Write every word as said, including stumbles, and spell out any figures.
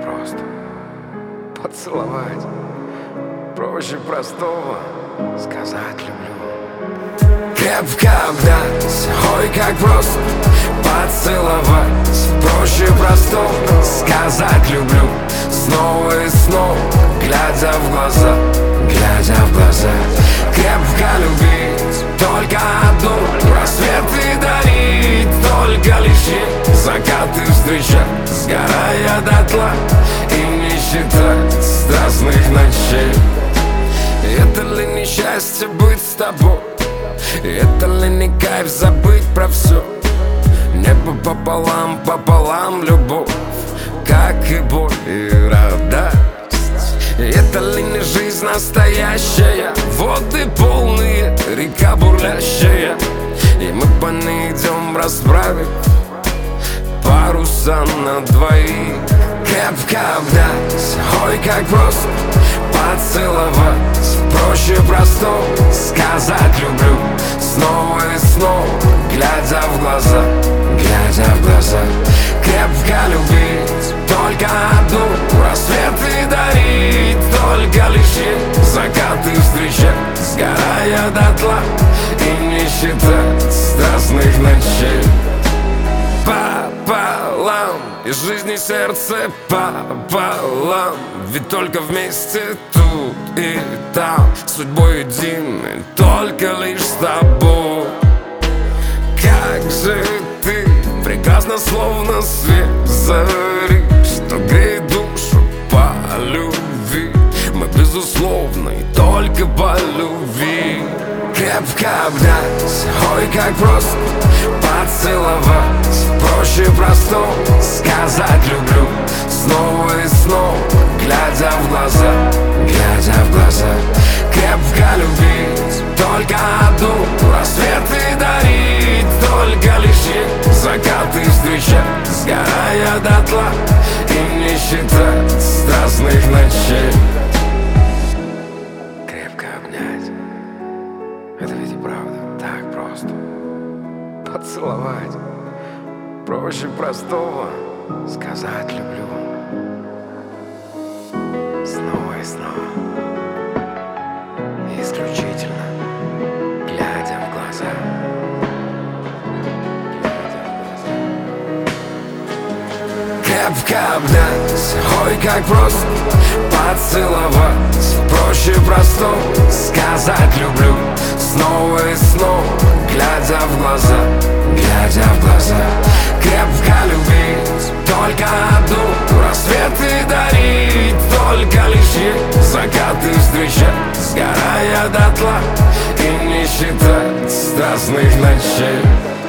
так просто поцеловать. Проще простого сказать люблю. Крепко обнять, ой, как просто поцеловать. Проще простого сказать люблю. Снова и снова, глядя в глаза, глядя в глаза. Крепко любить, только одну, рассветы дарить, только лишь ей закаты встречать, сгорая дотла и не считать страстных ночей. Это ли не счастье быть с тобой? Это ли не кайф забыть про все? Небо пополам, пополам любовь, как и боль и радость. Это ли не жизнь настоящая? Воды полные, река бурлящая, и мы по ней идем расправив паруса на двоих. Крепко обнять, ой, как просто поцеловать. Проще простого сказать люблю. Снова и снова, глядя в глаза, глядя в глаза. Крепко любить, только одну, рассветы дарить, только лишь ей закаты встречать, сгорая дотла и не считать страстных ночей. Пополам, из жизни сердце пополам, ведь только вместе тут и там, судьбой единой, только лишь с тобой. Как же ты прекрасно, словно свет зари, что греет душу по любви. Мы безусловно и только по любви. Крепко обнять, ой, как просто поцеловать. Проще простого сказать люблю. Снова и снова, глядя в глаза, глядя в глаза. Крепко любить, только одну, рассветы дарить, только лишь ей закаты встречать, сгорая дотла и не считать страстных ночей. Крепко обнять, это ведь и правда так просто поцеловать. Проще простого сказать люблю. Снова и снова, исключительно глядя в глаза, крепко обнять, ой, как просто поцеловать. Проще простого сказать люблю. Снова и снова, глядя в глаза, глядя в глаза. Крепко любить, только одну, рассветы дарить, только лишь ей закаты встречать, сгорая дотла и не считать страстных ночей.